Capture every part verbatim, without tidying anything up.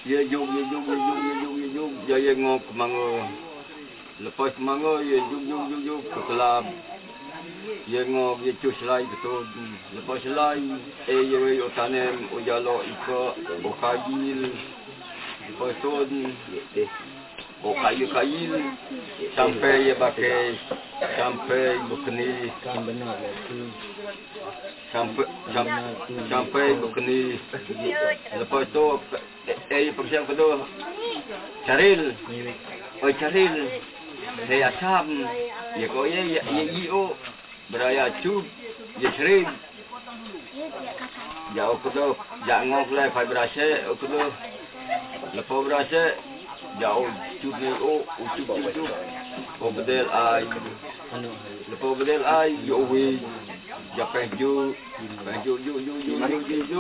Ia jum, ia jum, ia jum, ia jum, ia jum. Jaya ngok ke manga. Lepas ke manga, ia jum, jum, jum, jum ke kelab. Ia ngok, ia cus selai ke tu. Lepas selai, eh ia wei o tanem, o jalok ika, o kajil. Lepas tu, o kayu-kayu. Sampai ia pakai, sampai berkeni. Sampai, sampai, sampai berkeni. Lepas tu, eh persiap kedua. Caril. Oh caril. Saya asam. Ya kau ya, ya iyo. Beraya cub. Ya caril. Ya aku tu, jangan ngok lah, phải berasa. Aku tu, lepas berasa. Jauh cub ni, oh, cub, cub, cub. Oh bedel ai. Lepas bedel ai, yo wei. Ya penju, penju, ju, ju, ju, ju, ju, ju.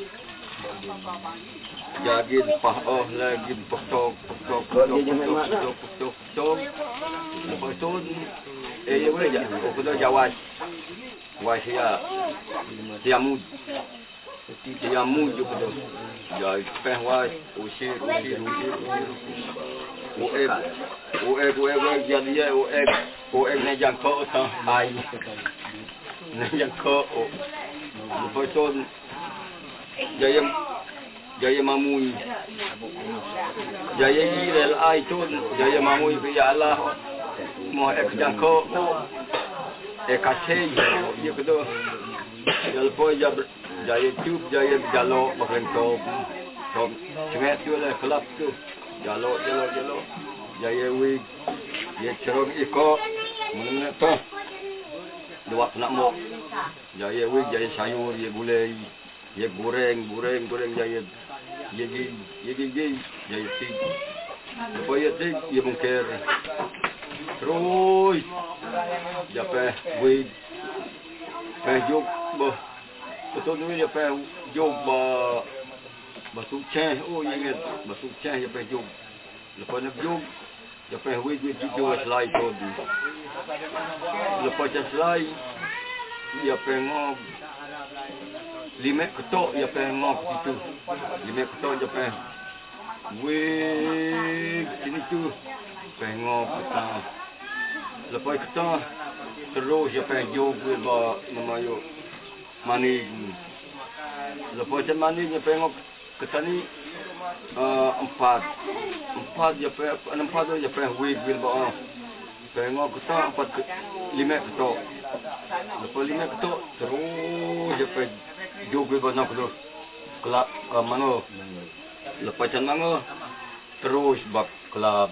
Jagin pah oh lagi pokok, pokok, pokok, pokok, pokok, pokok, pokok. Lepas tu, eh ya wei, oh kita jawas. Jawas ya, siamud. Siamud juga tu. Ya, pehwas, usir, usir, usir, usir. Oek, oek, oek, oek, jadi ya, oek, oek ni jangkau tang ai. Ni jangkau. Lepas tu, jaya, jaya mamui. Jaya irel ai tu, jaya mamui ya Allah. Mau ek jangkau, ek kasih, ya betul. Lepas jaya, jaya tube, jaya jalok, makan top, top, cengek tu lah, kelap tu. Jalok, jalok, jalok. Jaya wig. Dia cerong ikut. Mana tu? Dua nak mok. Jaya wig, jaya sayur, dia gulai. Dia goreng, goreng, goreng. Jaya dia gigi, dia gigi. Jaya tik. Lepas dia tik, dia mungkir. Terus. Dia peh wig. Peh juk. Betul ni dia peh juk. Batu ceh, oh ingat batu ceh dia pergi jom. Lepas nak jom, dia pergi wig wig jom selai tu. Lepas selai, dia pergi ngop. Lima ketok dia pergi ngop situ. Lima ketok dia pergi wig sini tu. Pergi ngop petang. Lepas petang, terus dia pergi jom bawa memayu maning. Lepas maning dia pergi ngop ketani uh, empat empat je pe empat je pe wig bil ba tengok kita empat ke, lima ketok lepas lima ketok terus je pe juga ba nak terus kelab uh, mana lepas can mana terus bak kelab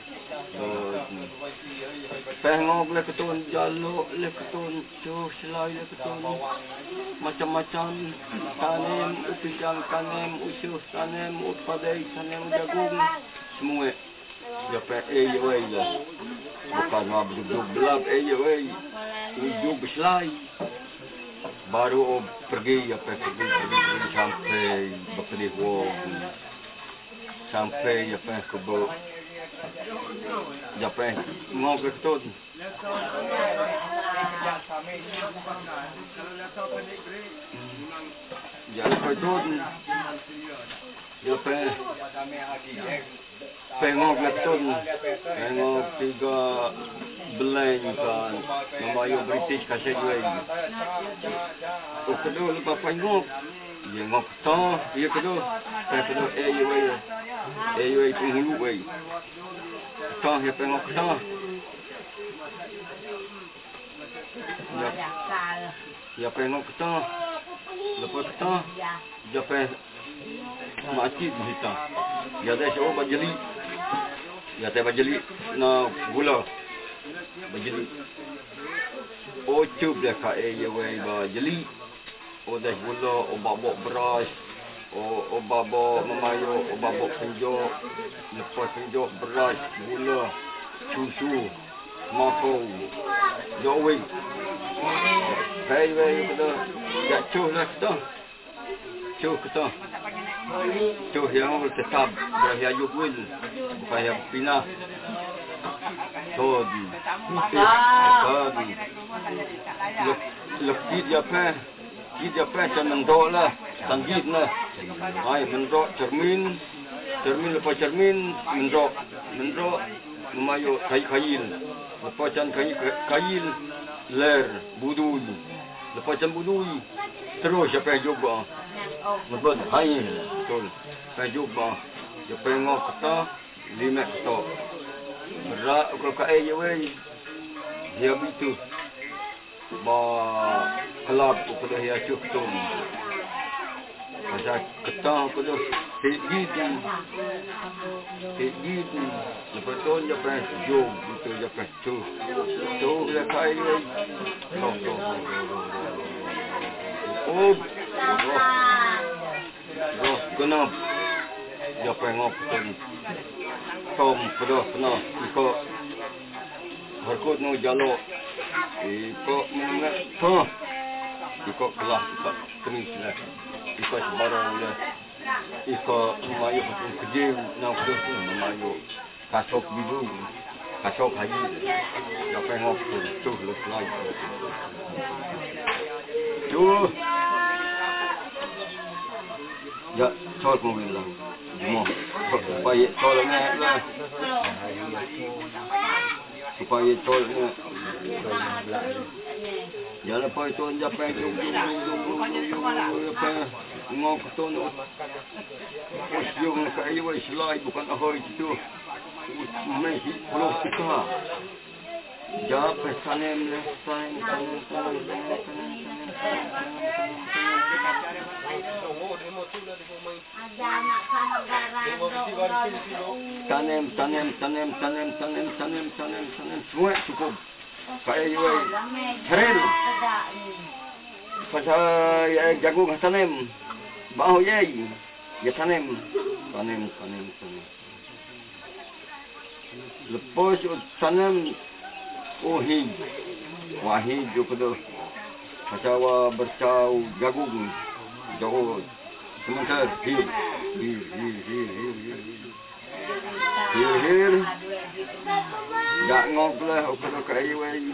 tengok le keton jaluk le keton cuh selai le keton macam-macam tanem upijang tanem usuh tanem utpadai tanem jagung semua ya pe eh wei lah bukan mah duduk belab eh wei ujuk selai baru oh, pergi ya pe pergi, pergi, pergi sampai berpilih sampai ya pe ke Japan mau ke tu. Jadi ke tu. Japan. Tengok ke tu. Tengok tiga blend kan. Memayu British kasih juga. Oh kedua lupa tengok. Dia ngop tu, dia kedua. Saya kedua eh wei. Eh wei penghulu wei. Tah dia tengok tah. Ya. Ya tengok tah. Lepas tah, dia pe macit hitam. Ya dah show bajeli. Ya teh bajeli na gula. Bajeli. Oh cub dia ka eh wei bajeli. Oh dah gula, oh babok beras. Oh, oh babo memayu, oh babo penjok, lepas penjok beras, gula, susu, mako, jowing. Hei, hei, kita, ya cuh lah kita, cuh kita, cuh yang tetap, yang yukwil, bukan yang pinah. Todi, todi, lepas dia apa? Dia apa? Jangan mendok lah, sanggit lah. Ay, mendok cermin, cermin lepas cermin mendrok mendrok memayu kail kail lepas can kail kail ler budui lepas can budui terus sampai jumpa lepas hai betul sampai jumpa sampai ngok kata lima kata berak kalau kai je wei dia begitu ba kelab kepada dia cukup macam ketang kepada tinggi tinggi lepas tu dia pernah jom itu dia pernah tu tu dia kai wei oh oh oh oh kenapa dia pernah ngopon tom pedah pernah ikut harkut no jalok ikut menengah ha ikut kelah ikut kening silat ikut sebarang dia ikut memayu pun kerja nak kerja memayu kasok biru kasok haji dia pernah ngopon tu lepas tu ya sol mobil lah semua supaya solnya lah supaya solnya ya lepas itu sampai sampai ngok tu usiung kayu selai bukan ahoy itu masih pulau kita jawab pesanem lesan tanem tanem tanem tanem tanem tanem tanem tanem semua cukup kayak you keren pasal jagung tanem bau ye ya tanem tanem tanem tanem lepas tanem ohi wahi juga tu pasal bercau jagung jagung sementara hir hir hir hir hir hir hir tak ngok lah okey okey wei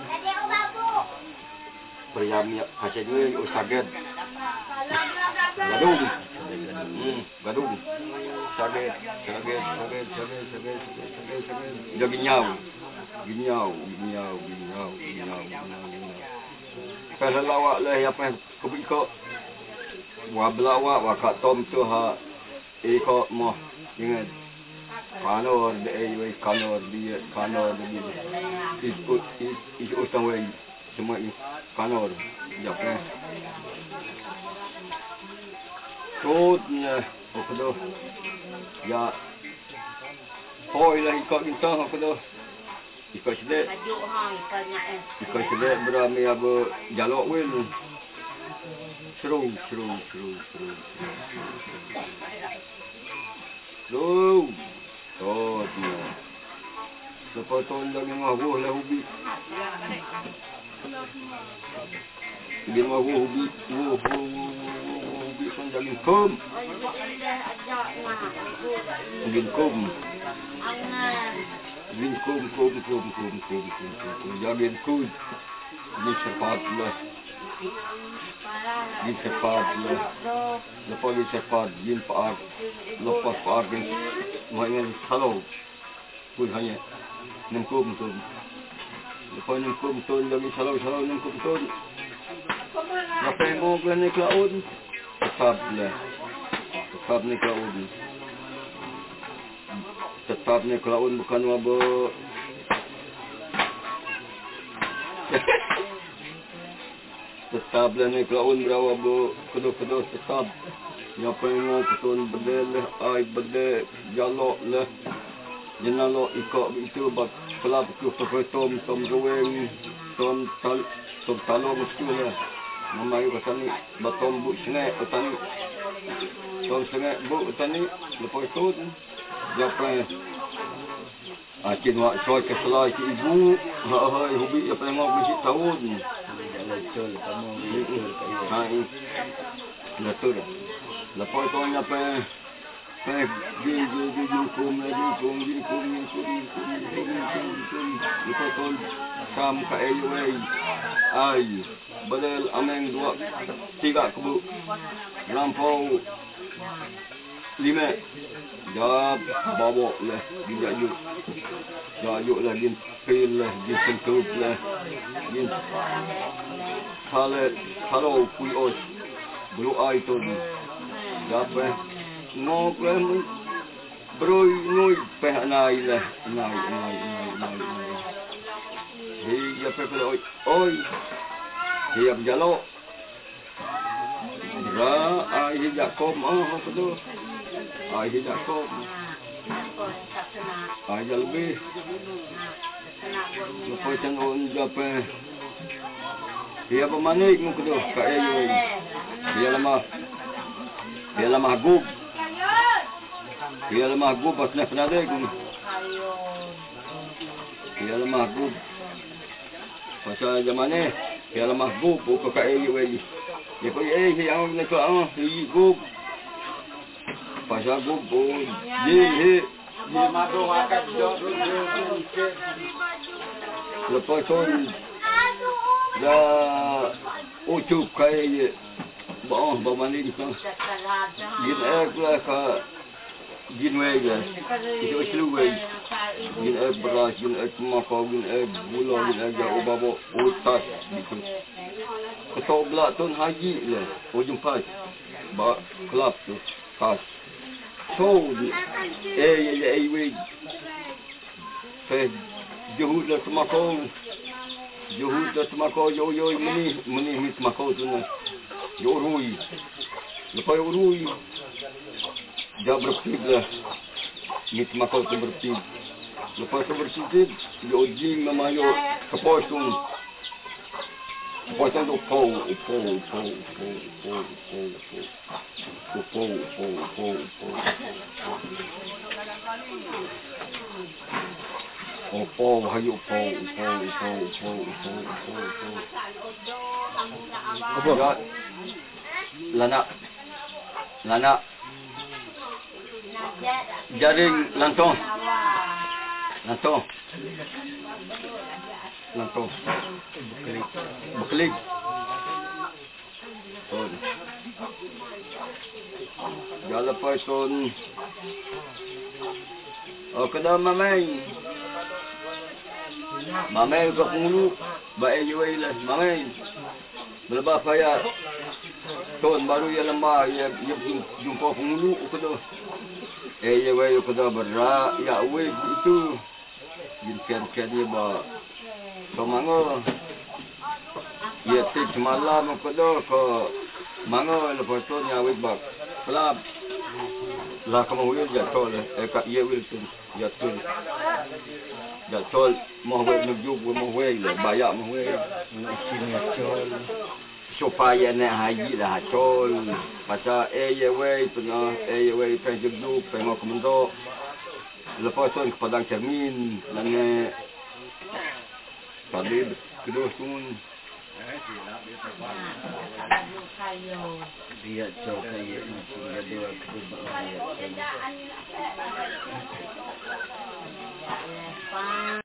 periam ya hasil ni usaget gadung hmm gadung saget saget saget saget saget saget saget jadi nyau ginyau ginyau ginyau ginyau kalau lawak lah apa kebiko wa belawak wa kat tom tu ha ikut moh ingat kanor de ai kanor dia kanor dia ikut ikut utang wei semua kanor japnya tutnya okdo ya hoi lah ikut bintang okdo ikut sedek ikut sedek berami abo jalok wei seru seru seru seru seru oh dia sepotong dah ngabuh lah ubi dia ngabuh ubi oh oh ubi pun jadi kum ubi kum ubi kum kum kum kum kum kum jadi kum ni cepat lah di cepat lah lepas di cepat jin pak lepas pak ni maknanya kalau pun hanya nengkum tu lepas nengkum tu lagi salau salau nengkum tu apa yang mau ke ni cloud tetap lah tetap ni cloud tetap ni cloud bukan wabo tetap lah ni cloud berapa bo kedua-kedua tetap yang pengen ketun bedel ai bedel jalok lah jenalo ikut itu bak kelab tu tom tom goreng tom tal tom talo mesti lah mamayu katani batom bu sene katani tom sene bu katani lepas tu dia pengen akin wak soy ke selai ke ibu ha hai hobi apa yang mau beli tahun betul kamu betul hai betul lepas tu apa eh di di di kum di kum di kum di kum lepas tu sam ka ai ai badal ameng dua tiga kebu lampau lima. Dah bawa lah, dia yuk. Dah yuk lah, dia pil lah, dia sentuh lah. Dia kalau kalau kui os berdoa itu apa? Ngobrol bro noi peh naik lah, naik naik naik naik naik. Dia apa kalau oi oi dia berjalok. Ra ai Jakob oh apa tu? Ai Jakob. Ai lebih. Lepas cenderung apa? Dia pemanik muka tu, kat ayu. Dia lemah. Dia lemah gub. Dia lemah gub pasal pernah ada gum. Dia lemah gub. Pasal zaman ni, dia lemah gub buka kat ayu lagi. Dia kau eh yang nak ah, li gub. Pasal gub oh, ye he. Dia madu makan jauh tu. Lepas tu dah ucup kaya bawah bawah ni di sana. Gin ek lah ka gin wei lah. Itu selu wei. Gin ek beras, gin ek makau, gin ek gula, gin ek jauh bawa otak gitu. Ketua belak tu haji lah. Ujung pas. Bak kelap tu. Kas. So eh eh eh wei. Feh juhud lah semakau. Juhud dah semakau yo yo meni meni meni semakau tu na. Yo rui. Lepas rui. Dia berpikir lah. Meni semakau tu berpikir. Lepas tu berpikir yo jing nama yo kepos tu. Kepos tu pau pau pau pau pau pau pau pau pau pau. Oh, oh, hayu oh, oh, oh, oh, oh, oh, oh. Apa? Lanak. Lanak. Jaring lantong. Lantong. Lantong. Beklik. Beklik. Oh. Dah lepas tu. Oh, kena mamai. Mamai ke penghulu, baik jual lah. Mamai, berlepas payah. Tuan baru ia lembah, ia ia jumpa penghulu, kena. Eh, ia jual kena berak, ya wei itu. Jinkan-kan dia bah, semangga. Ia tik malam kena ke mangga lepas tu ni awet bah, kelab. Lah kamu wil jatuh lah, eh kat ia wil tu jatuh. Jatuh mau wil nujuk mau wil lah, bayar mau wil. Sini jatuh. Supaya nak haji lah jatuh. Pasal eh ia wil tengah eh ia wil pergi duduk pergi ke mendok. Lepas tu ke padang cermin, nang tadi kedua tu. Dia jauh kaya macam dia dua kedua.